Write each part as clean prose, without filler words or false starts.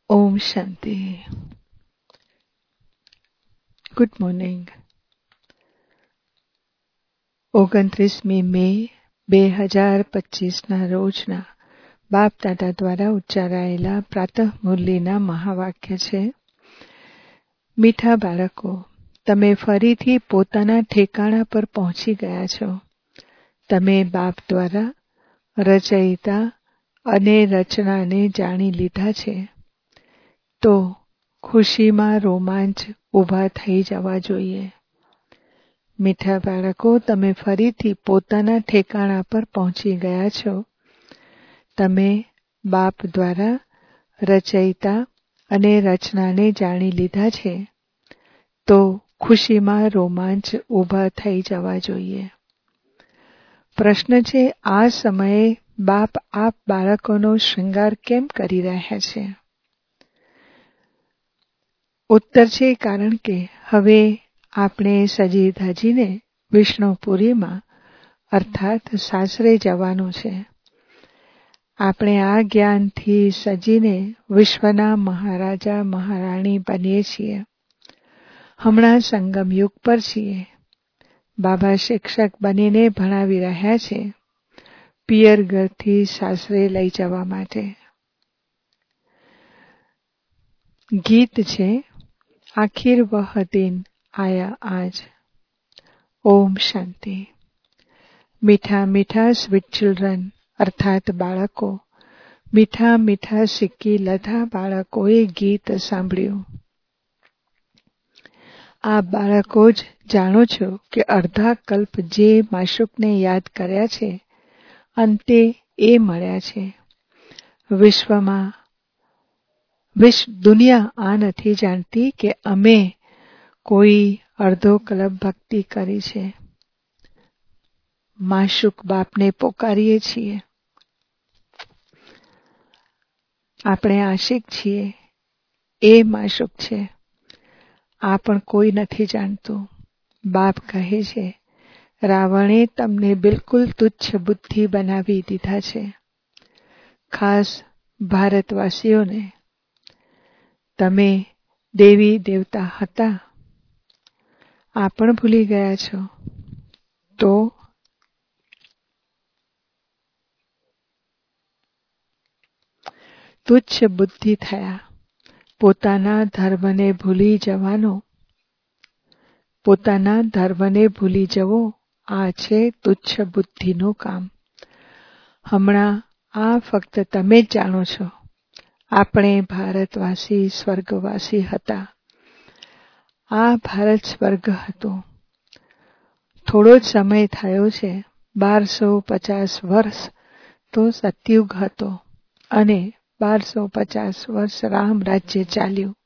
ઓમ શાંતિ. Good morning. 29મી મે 2025ના રોજના બાપ દાદા દ્વારા ઉચ્ચારાયેલા પ્રાતઃ મુરલીના મહાવાક્ય છે. મીઠા બાળકો, તમે ફરીથી પોતાના ઠેકાણા પર પહોંચી ગયા છો. તમે બાપ દ્વારા રચયિતા અને રચનાને જાણી લીધા છે. તો ખુશીમાં રોમાંચ ઊભા થઈ જવા જોઈએ. મીઠા બાળકો, તમે ફરીથી પોતાના ઠેકાણા પર પહોંચી ગયા છો. તમે બાપ દ્વારા રચયિતા અને રચનાને જાણી લીધા છે. તો ખુશીમાં રોમાંચ ઊભા થઈ જવા જોઈએ. પ્રશ્ન છે, આ સમયે બાપ આપ બાળકોનો શૃંગાર કેમ કરી રહ્યા છે? ઉત્તર છે, કારણ કે હવે આપણે સજી ધજીને વિષ્ણુપુરીમાં અર્થાત સાસરે જવાનું છે. આપણે આ જ્ઞાનથી સજીને વિશ્વના મહારાજા મહારાણી બનીએ છીએ. હમણાં સંગમ યુગ પર છીએ. બાબા શિક્ષક બનીને ભણાવી રહ્યા છે, પિયર ઘરથી સાસરે લઈ જવા માટે. ગીત છે, આખિર વહ દિન આયા આજ. ઓમ શાંતિ. મીઠા મીઠા સ્વીટ ચિલ્ડ્રન અર્થાત બાળકો, મીઠા મીઠા સિક્કી લધા બાળકોએ ગીત સાંભળ્યું. આ બાળકો જ જાણો છો કે અર્ધા કલ્પ જે માશુકને યાદ કર્યા છે, અંતે એ મળ્યા છે. દુનિયા આ નથી જાણતી કે અમે કોઈ અડધો કલ્પ ભક્તિ કરી છે. માશુક બાપને પોકારીએ છીએ. આપણે આશિક છીએ, એ માશુક છે. આ પણ કોઈ નથી જાણતું. બાપ કહે છે, રાવણે તમને બિલકુલ તુચ્છ બુદ્ધિ બનાવી દીધા છે. ખાસ ભારતવાસીઓને. તમે દેવી દેવતા હતા, આ પણ ભૂલી ગયા છો. તો તુચ્છ બુદ્ધિ થયા. પોતાના ધર્મને ભૂલી જવો, આ છે તુચ્છ બુદ્ધિનું કામ. હમણાં આ ફક્ત તમે જ જાણો છો. આપણે ભારતવાસી સ્વર્ગવાસી હતા. આ ભારત સ્વર્ગ હતું. થોડો જ સમય થયો છે. 1250 વર્ષ તો સતયુગ હતો અને 1250 વર્ષ રામ રાજ્ય ચાલ્યું.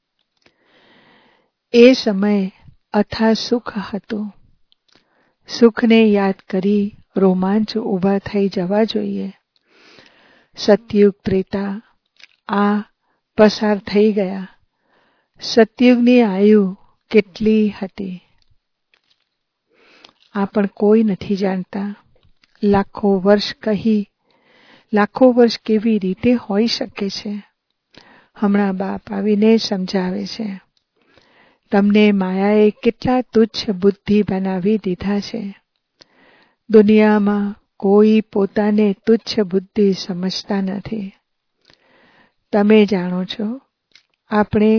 એ સમયે અથા સુખ હતું. સુખને યાદ કરી રોમાંચ ઊભા થઈ જવા જોઈએ. સતયુગ ત્રેતા આ પસાર થઈ ગયા. સતયુગની આયુ કેટલી હતી, આ પણ કોઈ નથી જાણતા. લાખો વર્ષ કેવી રીતે હોઈ શકે છે? હમણાં બાપ આવીને સમજાવે છે. તમને માયાએ કેટલા તુચ્છ બુદ્ધિ બનાવી દીધા છે. દુનિયામાં કોઈ પોતાને તુચ્છ બુદ્ધિ સમજતા નથી. તમે જાણો છો, આપણે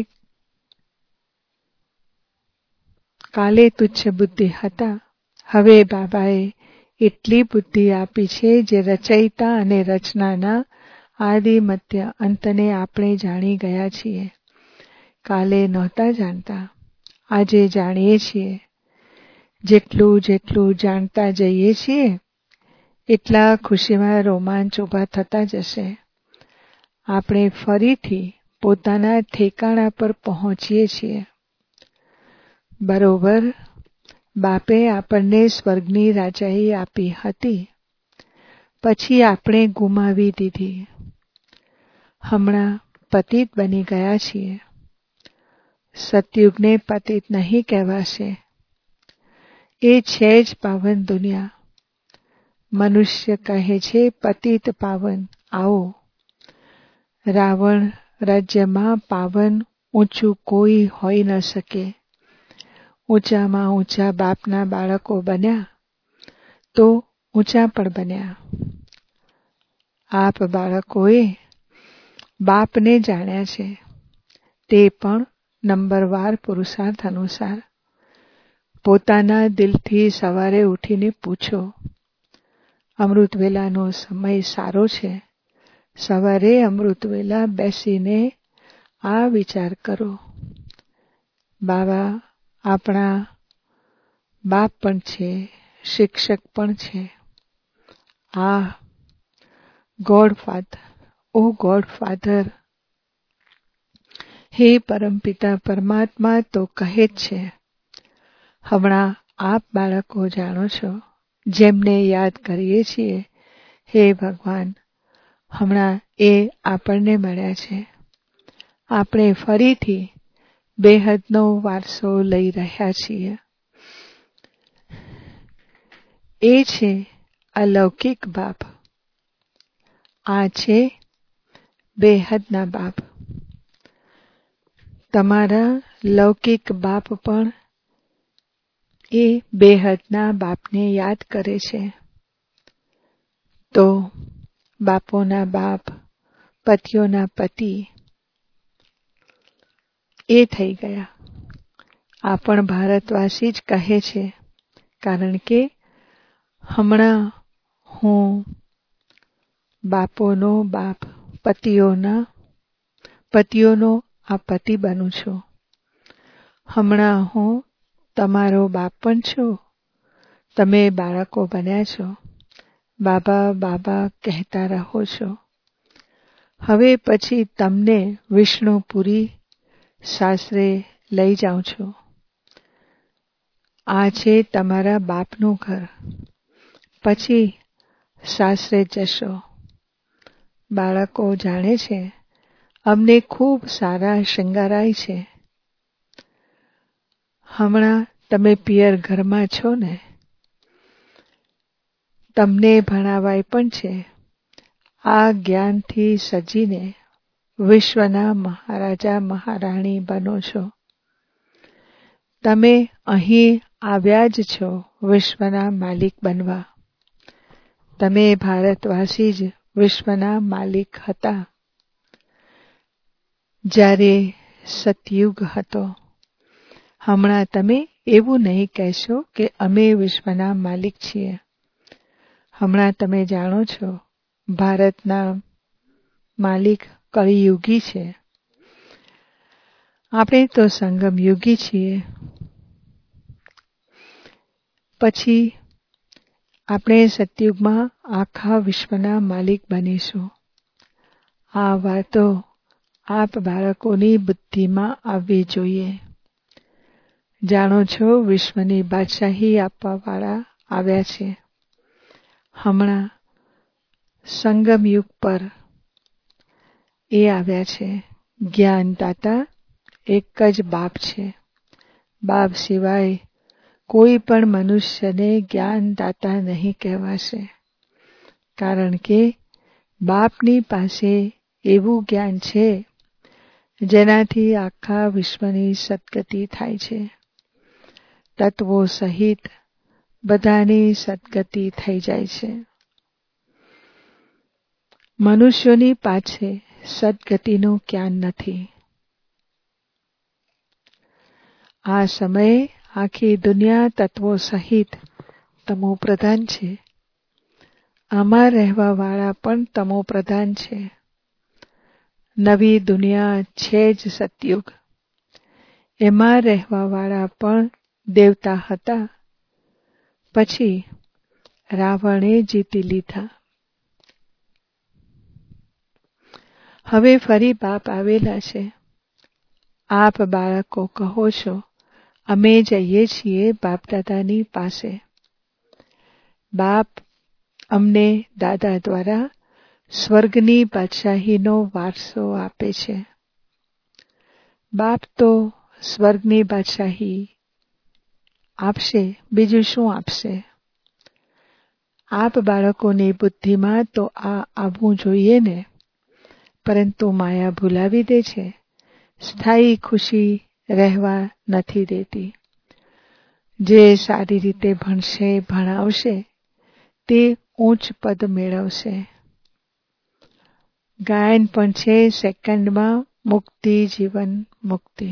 કાલે તુચ્છ બુદ્ધિ હતા. હવે બાબાએ એટલી બુદ્ધિ આપી છે જે રચયિતા અને રચનાના આદિ મધ્ય અંતને આપણે જાણી ગયા છીએ. કાલે નહોતા જાણતા, આજે જાણીએ છીએ. જેટલું જાણતા જઈએ છીએ, એટલા ખુશીમાં રોમાંચ ઊભા થતા જશે. આપણે ફરીથી પોતાના ઠેકાણા પર પહોંચીએ છીએ. બરોબર, બાપે આપણને સ્વર્ગની રાજાઈ આપી હતી, પછી આપણે ગુમાવી દીધી. હમણાં પતિત બની ગયા છીએ. સતયુગને પતિત નહીં કહેવાશે. એ છે જ પાવન દુનિયા. મનુષ્ય કહે છે, પતિત પાવન આવો. રાવણ રાજ્યમાં પાવન ઊંચું કોઈ હોઈ ન શકે. ઊંચામાં ઊંચા બાપના બાળકો બન્યા તો ઊંચા પણ બન્યા. આપ બાળકોએ બાપને જાણ્યા છે, તે પણ નંબરવાર પુરુષાર્થ અનુસાર. પોતાના દિલથી સવારે ઉઠીને પૂછો, અમૃતવેલાનો સમય સારો છે. સવારે અમૃતવેલા બેસીને આ વિચાર કરો, બાબા આપણા બાપ પણ છે, શિક્ષક પણ છે. આ ગોડફાધર, ઓ ગોડફાધર, હે પરમપિતા પરમાત્મા તો કહે જ છે. હમણાં આપ બાળકો જાણો છો, જેમને યાદ કરીએ છીએ, હે ભગવાન, હમણાં એ આપણને મળ્યા છે. આપણે ફરીથી બેહદનો વારસો લઈ રહ્યા છીએ. એ છે અલૌકિક બાપ. આ છે બેહદના બાપ. તમારા લૌકિક બાપ પણ એ બેહદના બાપને યાદ કરે છે. તો બાપોના બાપ, પતિઓના પતિ એ થઈ ગયા. આ પણ ભારતવાસી જ કહે છે, કારણ કે હમણાં હું બાપોનો બાપ, પતિઓનો આ પતિ બનું છું. હમણાં હું તમારો બાપ પણ છું. તમે બાળકો બન્યા છો. બાબા બાબા કહેતા રહો છો. હવે પછી તમને વિષ્ણુપુરી સાસરે લઈ જાઉં છું. આ છે તમારા બાપનું ઘર. પછી સાસરે જશો. બાળકો જાણે છે, અમને ખૂબ સારા શૃંગારાય છે. હમણાં તમે પિયર ઘરમાં છો ને, તમને ભણાવાય પણ છે. આ જ્ઞાનથી સજીને વિશ્વના મહારાજા મહારાણી બનો છો. તમે અહીં આવ્યા જ છો વિશ્વના માલિક બનવા. તમે ભારતવાસી જ વિશ્વના માલિક હતા. જ્યારે સતયુગ હતો. હમણાં તમે એવું નહીં કહેશો કે અમે વિશ્વના માલિક છીએ. હમણાં તમે જાણો છો, ભારતના માલિક કળિયુગી છે. આપણે તો સંગમયુગી છીએ. પછી આપણે સતયુગમાં આખા વિશ્વના માલિક બનીશું. આ વાતો આપ બાળકોની બુદ્ધિમાં આવવી જોઈએ. જાણો છો, વિશ્વની બાદશાહી આપવાવાળા આવ્યા છે. હમણાં સંગમયુગ પર એ આવ્યા છે. જ્ઞાનદાતા એક જ બાપ છે. બાપ સિવાય કોઈ પણ મનુષ્યને જ્ઞાનદાતા નહીં કહેવાશે. કારણ કે બાપની પાસે એવું જ્ઞાન છે, જેનાથી આખા વિશ્વની સદગતિ થાય છે. તત્વો સહિત બધાની સદગતિ થઈ જાય છે. મનુષ્યોની પાસે સદગતિનું જ્ઞાન નથી. આ સમયે આખી દુનિયા તત્વો સહિત તમો પ્રધાન છે. આમાં રહેવાવાળા પણ તમો પ્રધાન છે. નવી દુનિયા છે જ સતયુગ. એમાં રહેવાવાળા પણ દેવતા હતા. પછી રાવણે જીતી લીધા. હવે ફરી બાપ આવેલા છે. આપ બાળકો કહો છો, અમે જઈએ છીએ બાપ દાદાની પાસે. બાપ અમને દાદા દ્વારા સ્વર્ગની બાદશાહીનો વારસો આપે છે. બાપ તો સ્વર્ગની બાદશાહી આપશે, બીજું શું આપશે? આપ બાળકોની બુદ્ધિમાં તો આ આવવું જોઈએ ને. પરંતુ માયા ભૂલાવી દે છે, સ્થાયી ખુશી રહેવા નથી દેતી. જે સારી રીતે ભણશે, ભણાવશે તે ઉચ્ચ પદ મેળવશે. ગાયન પણ છે સેકન્ડમાં મુક્તિ, જીવન મુક્તિ.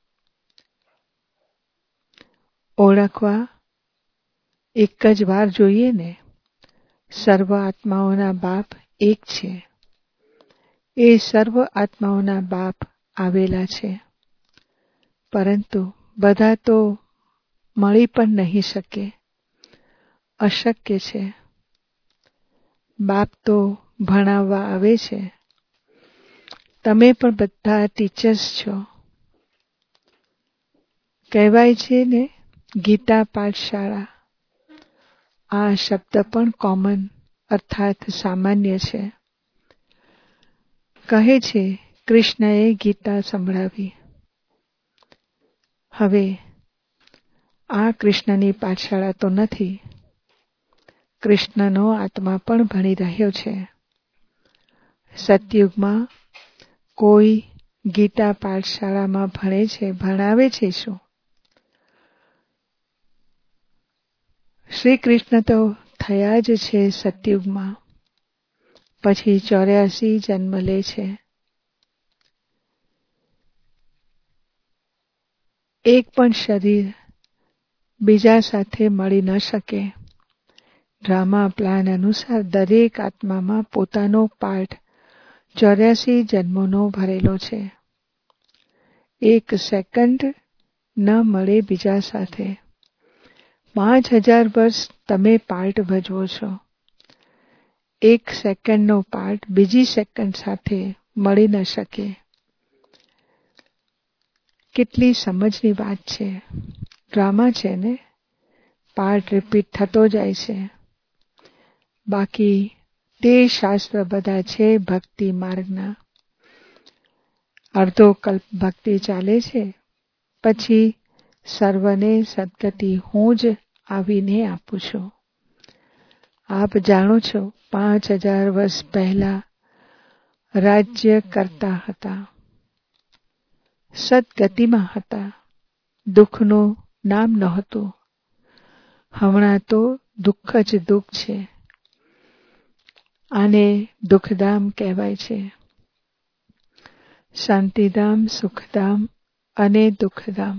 ઓળખવા એક જ વાર જોઈએ ને. સર્વ આત્માઓના બાપ એક છે. એ સર્વ આત્માઓના બાપ આવેલા છે, પરંતુ બધા તો મળી પણ નહીં શકે. અશક્ય છે. બાપ તો ભણાવવા આવે છે. તમે પણ બધા ટીચર્સ છો. કહેવાય છે ને ગીતા પાઠશાળા. આ શબ્દ પણ કોમન અર્થાત સામાન્ય છે. કહે છે કૃષ્ણએ ગીતા સંભળાવી. હવે આ કૃષ્ણની પાઠશાળા તો નથી. કૃષ્ણનો આત્મા પણ ભણી રહ્યો છે. સતયુગમાં કોઈ ગીતા પાઠશાળામાં ભણે છે, ભણાવે છે શું? શ્રી કૃષ્ણ તો થયા જ છે સતયુગમાં, પછી 84 જન્મ લે છે. એક પણ શરીર બીજા સાથે મળી ન શકે. ડ્રામા પ્લાન અનુસાર દરેક આત્મામાં પોતાનો પાર્ટ 84 જન્મોનો ભરેલો છે. એક સેકન્ડ ન મળે બીજા સાથે. 5000 વર્ષ તમે પાર્ટ ભજવો છો. એક સેકન્ડનો પાર્ટ બીજી સેકન્ડ સાથે મળી ન શકે. કેટલી સમજની વાત છે. ડ્રામા છે ને, પાર્ટ રિપીટ થતો જાય છે. બાકી તે શાસ્ત્ર બધા છે ભક્તિ માર્ગના. અડધો કલ્પ ભક્તિ ચાલે છે, પછી સર્વને સદગતિ હું જ આવીને આપું છું. આપ જાણો છો 5000 વર્ષ પહેલા રાજ્ય કરતા હતા. સદગતિમાં હતા. દુઃખનું નામ નહોતું. હમણાં તો દુઃખ જ દુઃખ છે. આને દુઃખધામ કહેવાય છે. શાંતિધામ, સુખધામ અને દુઃખધામ.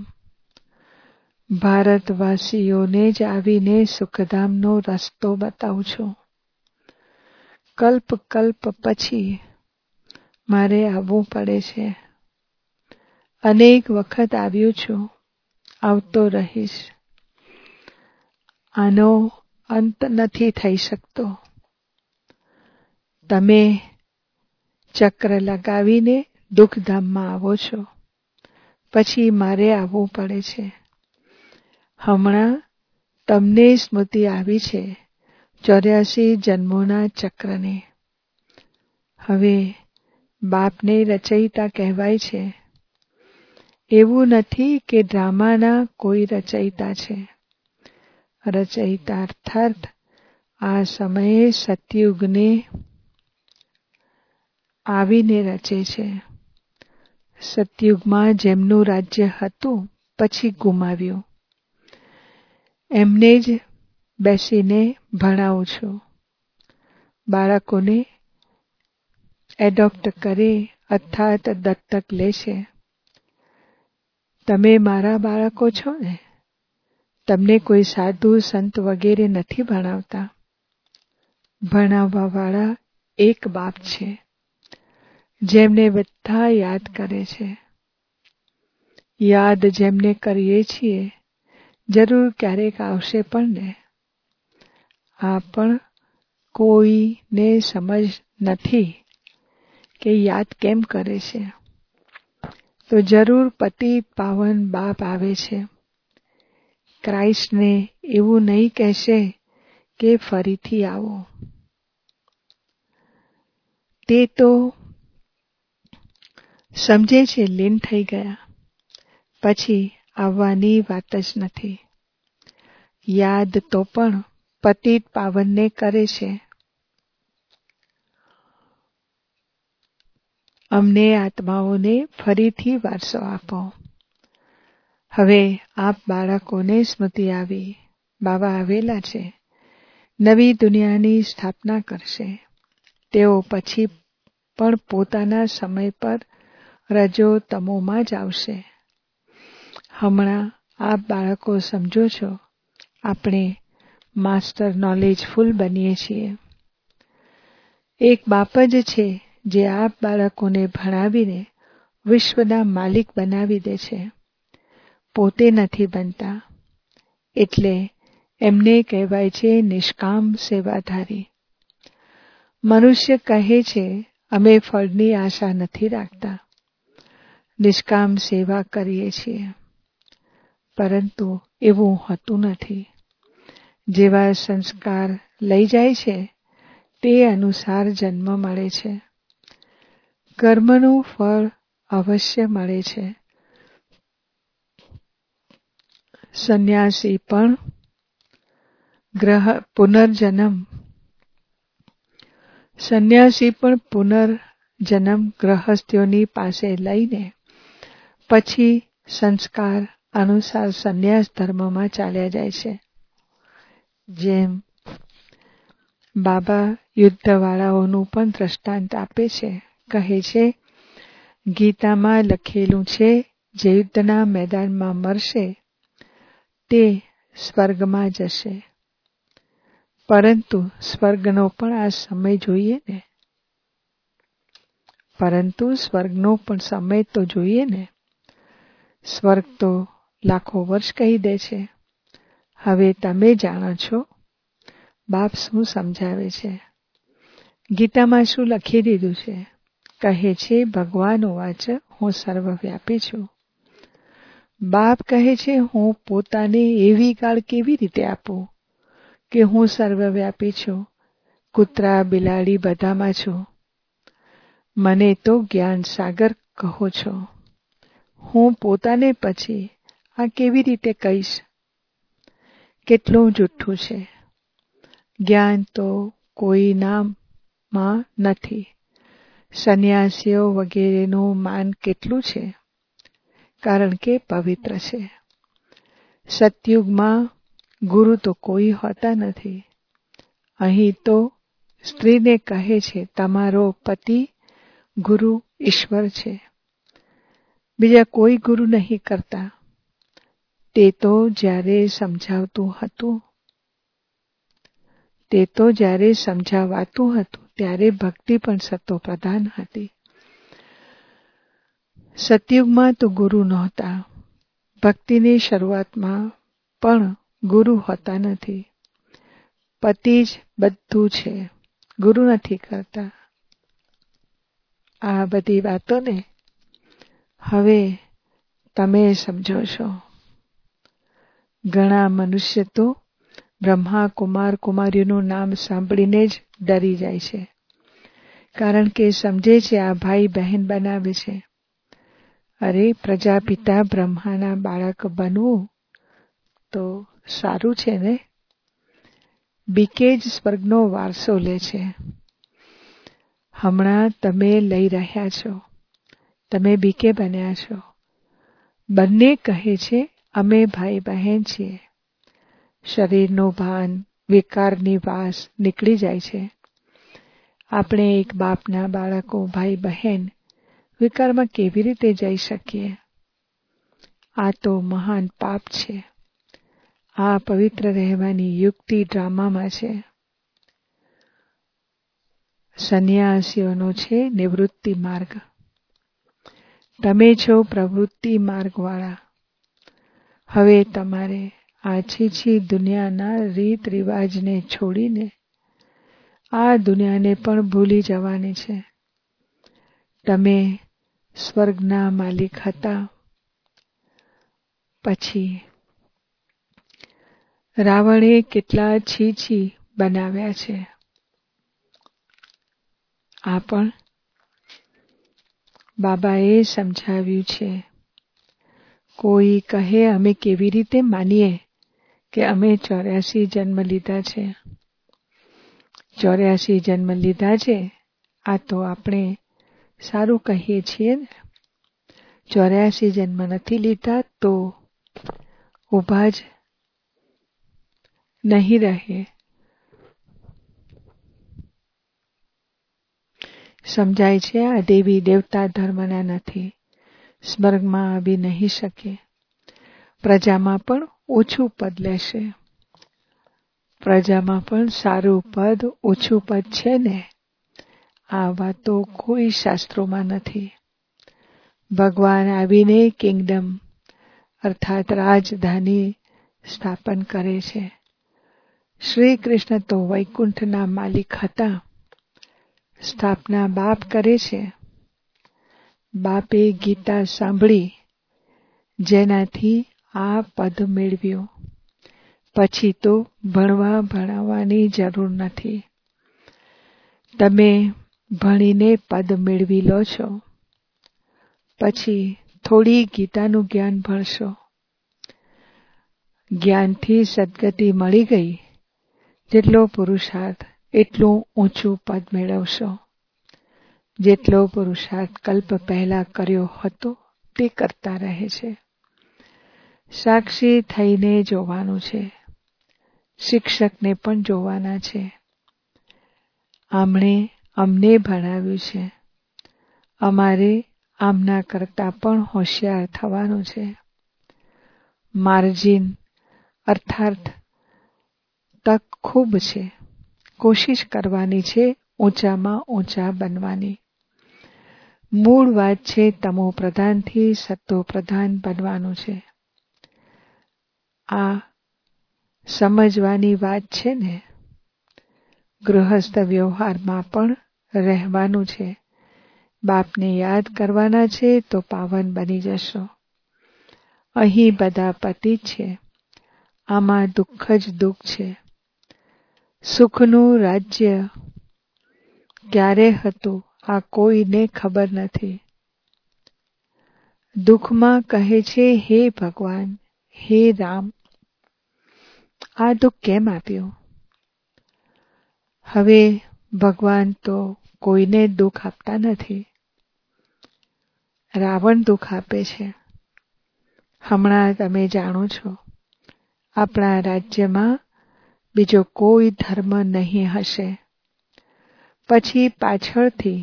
ભારતવાસીઓને જ આવીને સુખધામનો રસ્તો બતાવું છું. કલ્પ કલ્પ પછી મારે આવવું પડે છે. અનેક વખત આવ્યો છું, આવતો રહીશ. આનો અંત નથી થઈ શકતો. તમે ચક્ર લગાવીને દુઃખધામમાં આવો છો, પછી મારે આવવું પડે છે. હમણાં તમને સ્મૃતિ આવી છે 84 જન્મોના ચક્રને. હવે બાપને રચયિતા કહેવાય છે. એવું નથી કે ડ્રામાના કોઈ રચયિતા છે. રચયિતા અર્થાત આ સમયે સતયુગને આવીને રચે છે. સતયુગમાં જેમનું રાજ્ય હતું પછી ગુમાવ્યું. એમને જ બેસીને ભણાવું છું. બાળકોને એડોપ્ટ કરે અર્થાત દત્તક લે છે. તમે મારા બાળકો છો ને. તમને કોઈ સાધુ સંત વગેરે નથી ભણાવતા. ભણાવવાવાળા એક બાપ છે, જેમને બધા યાદ કરે છે. યાદ જેમને કરીએ છીએ જરૂર ક્યારેક આવશે પણ ને. આ પણ કોઈને સમજ નથી કે યાદ કેમ કરે છે. તો જરૂર પતિત પાવન બાપ આવે છે. ક્રાઇસ્ટને એવું નહીં કહેશે કે ફરીથી આવો. તે તો સમજે છે લીન થઈ ગયા, પછી આવવાની વાત જ નથી. યાદ તો પણ પતિત પાવનને કરે છે. અમને આત્માઓને ફરીથી વારસો આપો. હવે આપ બાળકોને સ્મૃતિ આવી, બાબા આવેલા છે, નવી દુનિયાની સ્થાપના કરશે. તેઓ પછી પણ પોતાના સમય પર રજો તમોમાં જ આવશે. હમણાં આપ બાળકો સમજો છો, આપણે માસ્ટર નોલેજફુલ બનીએ છીએ. એક બાપ જ છે જે આપ બાળકોને ભણાવીને વિશ્વના માલિક બનાવી દે છે. પોતે નથી બનતા. એટલે એમને કહેવાય છે નિષ્કામ સેવાધારી. મનુષ્ય કહે છે અમે ફળની આશા નથી રાખતા, નિષ્કામ સેવા કરીએ છીએ. પરંતુ એવું હોતું નથી. જેવા સંસ્કાર લઈ જાય છે તે અનુસાર જન્મ મળે છે. કર્મનું ફળ અવશ્ય મળે છે. સંન્યાસી પણ પુનર્જન્મ ગ્રહસ્થોની પાસે લઈને પછી સંસ્કાર અનુસાર સંન્યાસ ધર્મમાં ચાલ્યા જાય છે. જેમ બાબા યુદ્ધવાળાઓનું પણ દ્રષ્ટાંત આપે છે. કહે છે ગીતામાં લખેલું છે જે યુદ્ધના મેદાનમાં મરશે તે સ્વર્ગમાં જશે. પરંતુ સ્વર્ગનો પણ આ સમય જોઈએ ને. સ્વર્ગ તો લાખો વર્ષ કહી દે છે. હવે તમે જાણો છો બાપ શું સમજાવે છે. ગીતામાં શું લખી દીધું છે. કહે છે ભગવાન વાચ હું સર્વવ્યાપી છું. બાપ કહે છે હું પોતાને એવી ગાળ કેવી રીતે આપું કે હું સર્વવ્યાપી છું, કૂતરા બિલાડી બધામાં છું. મને તો જ્ઞાન સાગર કહો છો. હું પોતાને પછી આ કેવી રીતે કહીશ? કેટલું જુઠ્ઠું છે. જ્ઞાન તો કોઈ નામમાં નથી. સંન્યાસીઓ વગેરેનું માન કેટલું છે? કારણ કે પવિત્ર છે. સતયુગમાં ગુરુ તો કોઈ હોતા નથી. અહીં તો સ્ત્રીને કહે છે તમારો પતિ ગુરુ ઈશ્વર છે. બીજા કોઈ ગુરુ નહીં કરતા. તે તો જ્યારે સમજાવાતું હતું ત્યારે ભક્તિ પણ સતો પ્રધાન હતી. સતયુગમાં તો ગુરુ નહોતા. ભક્તિની શરૂઆતમાં પણ ગુરુ હોતા નથી. પતિ જ બધું છે, ગુરુ નથી કરતા. આ બધી વાતોને હવે તમે સમજો છો. ઘણા મનુષ્ય તો બ્રહ્મા કુમાર કુમારીઓનું નામ સાંભળીને જ ડરી જાય છે. કારણ કે સમજે છે આ ભાઈ બહેન બનાવે છે. અરે પ્રજાપિતા બ્રહ્માના બાળક બનવું તો સારું છે ને. બીકે જ સ્વર્ગનો વારસો લે છે. હમણાં તમે લઈ રહ્યા છો. તમે બીકે બન્યા છો. બંને કહે છે અમે ભાઈ બહેન છીએ. શરીરનું ભાન, વિકારની વાસ નીકળી જાય છે. આપણે એક બાપના બાળકો ભાઈ બહેન વિકારમાં કેવી રીતે જઈ શકીએ? આ તો મહાન પાપ છે. આ પવિત્ર રહેવાની યુક્તિ ડ્રામામાં છે. સંન્યાસીઓનો છે નિવૃત્તિ માર્ગ. તમે છો પ્રવૃત્તિ માર્ગવાળા. હવે તમારે આ છીછી દુનિયાના રીત રિવાજને છોડીને આ દુનિયાને પણ ભૂલી જવાની છે. તમે સ્વર્ગના માલિક હતા. પછી રાવણે કેટલા છીછી બનાવ્યા છે. આ પણ બાબાએ સમજાવ્યું છે. કોઈ કહે અમે કેવી રીતે માનીએ કે અમે 84 જન્મ લીધા છે. 84 જન્મ લીધા છે. આ તો આપણે સારું કહીએ છીએ ને. 84 જન્મ નથી લીધા તો ઊભા જ નહીં રહે. સમજાય છે આ દેવી દેવતા ધર્મના નથી, સ્વર્ગમાં આવી નહીં શકે, પ્રજામાં પણ ઓછું પદ લેશે. પ્રજામાં પણ સારું પદ, ઓછું પદ છે ને. આ વાતો કોઈ શાસ્ત્રોમાં નથી. ભગવાન આવીને કિંગડમ અર્થાત રાજધાની સ્થાપન કરે છે. શ્રી કૃષ્ણ તો વૈકુંઠના માલિક હતા. સ્થાપના બાપ કરે છે. બાપે ગીતા સાંભળી જેનાથી આ પદ મેળવ્યું. પછી તો ભણાવવાની જરૂર નથી. તમે ભણીને પદ મેળવી લો છો. પછી થોડી ગીતાનું જ્ઞાન ભણશો. જ્ઞાનથી સદગતિ મળી ગઈ. જેટલો પુરુષાર્થ એટલું ઊંચું પદ મેળવશો. જેટલો પુરુષાર્થ કલ્પ પહેલા કર્યો હતો તે કરતા રહે છે. સાક્ષી થઈને જોવાનું છે. શિક્ષકને પણ જોવાના છે. અમને ભણાવ્યું છે. અમારે આમના કરતા પણ હોશિયાર થવાનું છે. માર્જિન અર્થાત તક ખૂબ છે. કોશિશ કરવાની છે ઊંચામાં ઊંચા બનવાની. મૂળ વાત છે તમો પ્રધાનથી સત્તો પ્રધાન બનવાનું છે. આ સમજવાની વાત છે ને. ગૃહસ્થ વ્યવહારમાં પણ રહેવાનું છે. બાપને યાદ કરવાના છે તો પાવન બની જશો. અહીં બધા પતિ છે. આમાં દુઃખ જ દુઃખ છે. સુખનું રાજ્ય ક્યારે હતું આ કોઈને ખબર નથી. દુઃખમાં કહે છે હે ભગવાન, હે રામ, આ દુઃખ કેમ આપ્યું? હવે ભગવાન તો કોઈને દુઃખ આપતા નથી. રાવણ દુઃખ આપે છે. હમણાં તમે જાણો છો આપણા રાજ્યમાં બીજો કોઈ ધર્મ નહીં હશે. પછી પાછળથી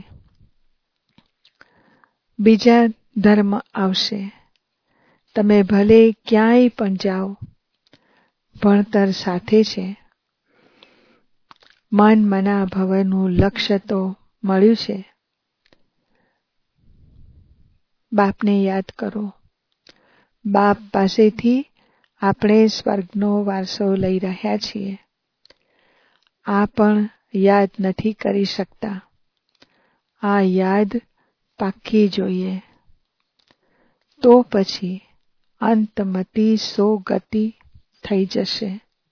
બીજા ધર્મ આવશે. તમે ભલે ક્યાંય પણ જાઓ, ભણતર સાથે છે. મન મના ભવનું લક્ષ્ય તો મળ્યું છે. બાપને યાદ કરો. બાપ પાસેથી આપણે સ્વર્ગનો વારસો લઈ રહ્યા છીએ. આ પણ યાદ નથી કરી શકતા. આ યાદ પાક્કી જોઈએ. તો પછી અંતમતી સો ગતિ થઈ જશે.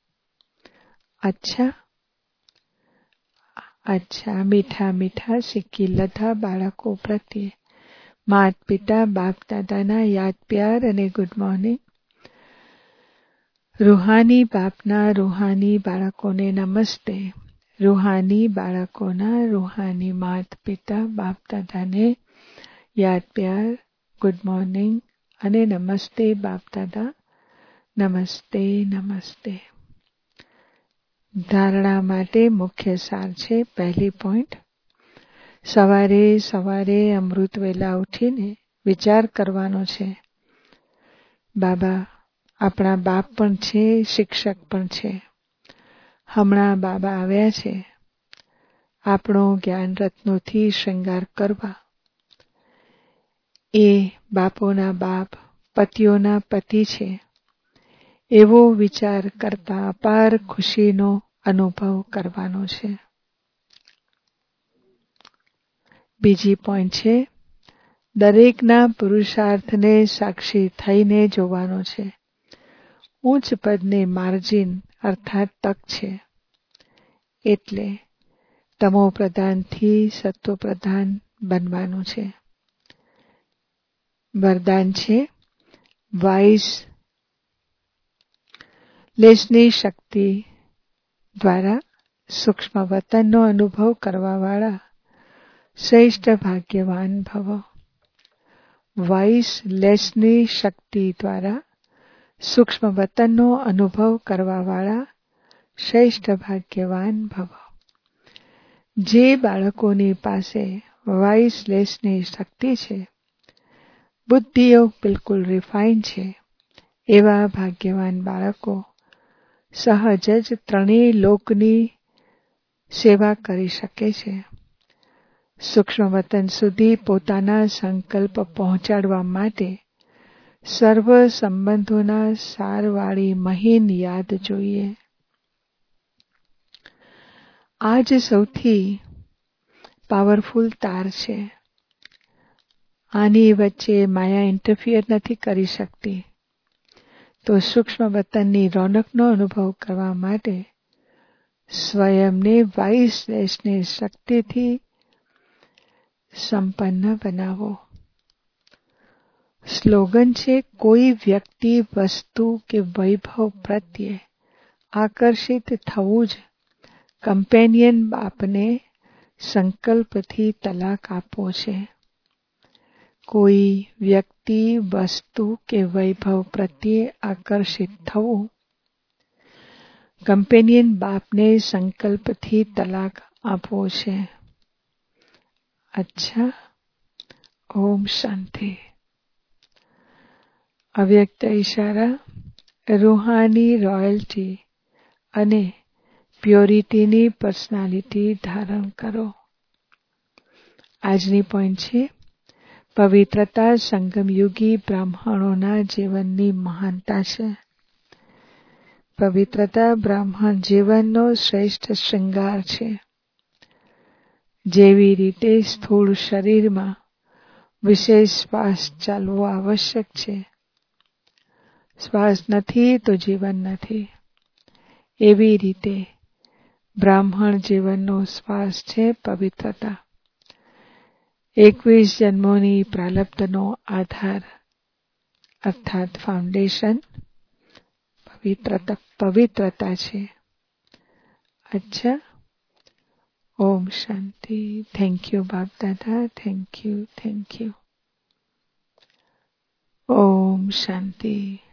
અચ્છા મીઠા મીઠા સિક્કી લધા બાળકો પ્રત્યે માત પિતા બાપ દાદાના યાદ પ્યાર અને ગુડ મોર્નિંગ. રૂહાની બાપના રૂહાની બાળકોને નમસ્તે. રૂહાની બાળકોના રૂહાની માત પિતા બાપ દાદાને યાદ પ્યાર, ગુડ મોર્નિંગ અને નમસ્તે બાપ દાદા. નમસ્તે નમસ્તે. ધારણા માટે મુખ્ય સાર છે. પહેલી પોઈન્ટ, સવારે સવારે અમૃત વેલા ઉઠીને વિચાર કરવાનો છે. બાબા આપણા બાપ પણ છે, શિક્ષક પણ છે. હમણાં બાબા આવ્યા છે આપણો જ્ઞાન રત્નોથી શૃંગાર કરવા. એ બાપોના બાપ, પતિઓના પતિ છે. એવો વિચાર કરતા અપાર ખુશીનો અનુભવ કરવાનો છે. બીજી પોઈન્ટ છે, દરેકના પુરુષાર્થને સાક્ષી થઈને જોવાનો છે. ઉચ્ચ પદને માર્જિન અર્થાત તક છે. એટલે તમો પ્રધાનથી સત્વ પ્રધાન બનવાનું છે. વરદાન છે વાઇસ લેસની શક્તિ દ્વારા સૂક્ષ્મ વતનનો અનુભવ કરવાવાળા શ્રેષ્ઠ ભાગ્યવાન ભવ. વાઇસ લેસની શક્તિ દ્વારા સૂક્ષ્મ વતનનો અનુભવ કરવાવાળા શ્રેષ્ઠ ભાગ્યવાન ભવ. જે બાળકોની પાસે વાઇસ લેસની શક્તિ છે, બુદ્ધિઓ બિલકુલ રિફાઇન છે, એવા ભાગ્યવાન બાળકો સહજ જ ત્રણેય લોકની સેવા કરી શકે છે. સૂક્ષ્મ વતન સુધી પોતાના સંકલ્પ પહોંચાડવા માટે સર્વ સંબંધોના સારવાળી મહીન યાદ જોઈએ. આ જ સૌથી પાવરફુલ તાર છે. આની વચ્ચે માયા ઇન્ટરફિયર નથી કરી શકતી. તો સૂક્ષ્મ વતનની રોનકનો અનુભવ કરવા માટે સ્વયંને વાઇસ લેસની શક્તિથી સંપન્ન બનાવો. સ્લોગન છે, કોઈ વ્યક્તિ, વસ્તુ કે વૈભવ પ્રત્યે આકર્ષિત થવું જ કમ્પેનિયન બાપને સંકલ્પથી તલાક આપવો છે. કોઈ વ્યક્તિ, વસ્તુ કે વૈભવ પ્રત્યે આકર્ષિત થવું કમ્પેનિયન બાપને સંકલ્પથી તલાક આપવો છે. અચ્છા. ઓમ શાંતિ. અવ્યક્ત ઈશારા, રૂહાની રોયલ્ટી અને પ્યોરિટીની પર્સનાલિટી ધારણ કરો. આજની પોઈન્ટ છે, પવિત્રતા સંગમયુગી બ્રાહ્મણોના જીવનની મહાનતા છે. પવિત્રતા બ્રાહ્મણ જીવનનો શ્રેષ્ઠ શૃંગાર છે. જેવી રીતે સ્થૂળ શરીરમાં વિશેષ શ્વાસ ચાલવો આવશ્યક છે, શ્વાસ નથી તો જીવન નથી, એવી રીતે બ્રાહ્મણ જીવનનો શ્વાસ છે પવિત્રતા. 21 જન્મોની પ્રાલબ્ધનો આધાર અર્થાત ફાઉન્ડેશન પવિત્રતા છે. અચ્છા. ઓમ શાંતિ. Thank you BapDada. Thank you. ઓમ શાંતિ.